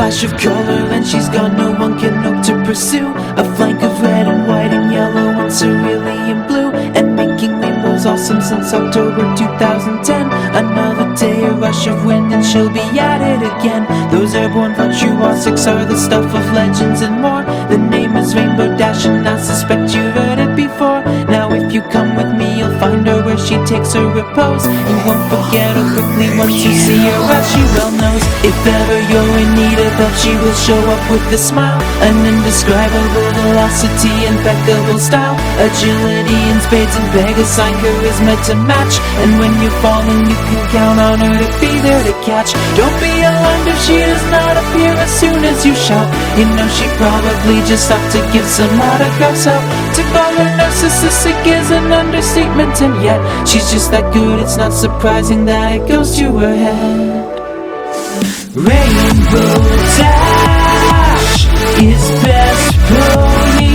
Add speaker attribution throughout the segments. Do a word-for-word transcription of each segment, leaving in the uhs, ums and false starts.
Speaker 1: flash of color and she's gone, no one can hope to pursue. A flank of red and white and yellow and cerulean blue, and making rainbows awesome since October two thousand ten. Another day, a rush of wind and she'll be at it again. Those airborne virtuosics are the stuff of legends and more. The name is Rainbow Dash and I suspect you've heard it before. Now if you come with me, you'll find her where she takes her repose. You won't forget her quickly once you see her, as she well knows. If ever you're in need of help, she will show up with a smile, an indescribable velocity, impeccable style, agility in spades and Vegas like charisma to match. And when you're falling, you can count on her to be there to catch. Don't be alarmed if she does not appear as soon as you shout. You know she probably just stopped to give some autographs out. To call her narcissistic is an understatement, and yet she's just that good. It's not surprising that it goes to her head. Rainbow Dash is best pony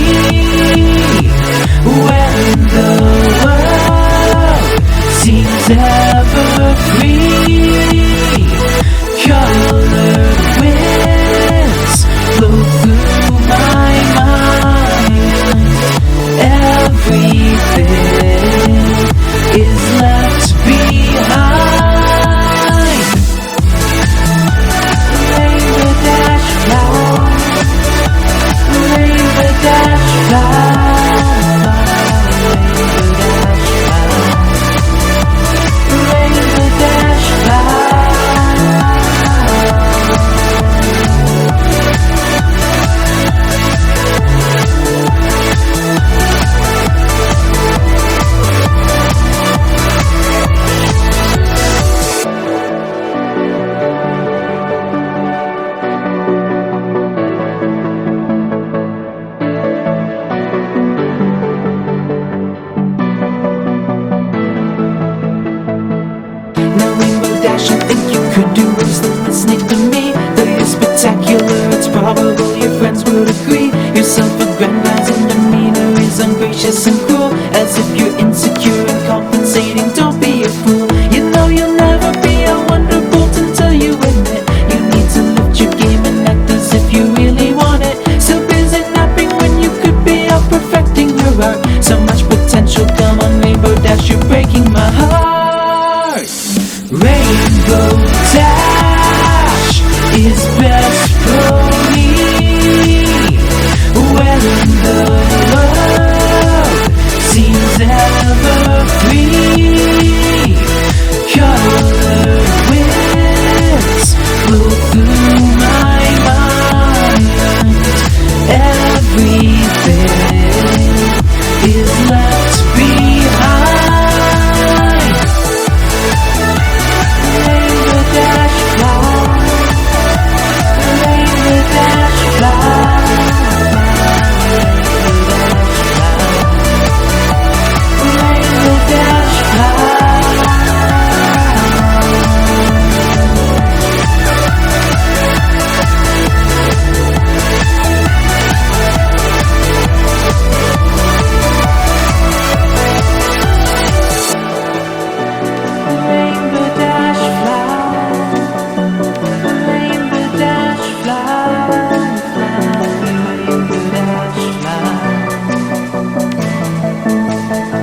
Speaker 1: when the world seems ever free. Colored winds blow through my mind. Everything is left behind. Rainbow Dash fly, Rainbow Dash fly, Rainbow Dash fly. I think you could do worse than listening to me. Though you're spectacular, it's probable your friends would agree. Your self-aggrandizing demeanor is ungracious and cruel, as if you're insecure and compensating. Don't be a fool. You know you'll never be a wonderbolt until you admit you need to lift your game and act as if you really want it. So busy napping when you could be out perfecting your art. So much potential, come on Rainbow Dash, you're breaking my heart. Rainbow Dash is best pony when the world seems ever free. Colored winds blow through my mind. Everything is left behind. Rainbow Dash fly, Rainbow Dash fly, Rainbow Dash fly. Fly, Rainbow Dash fly.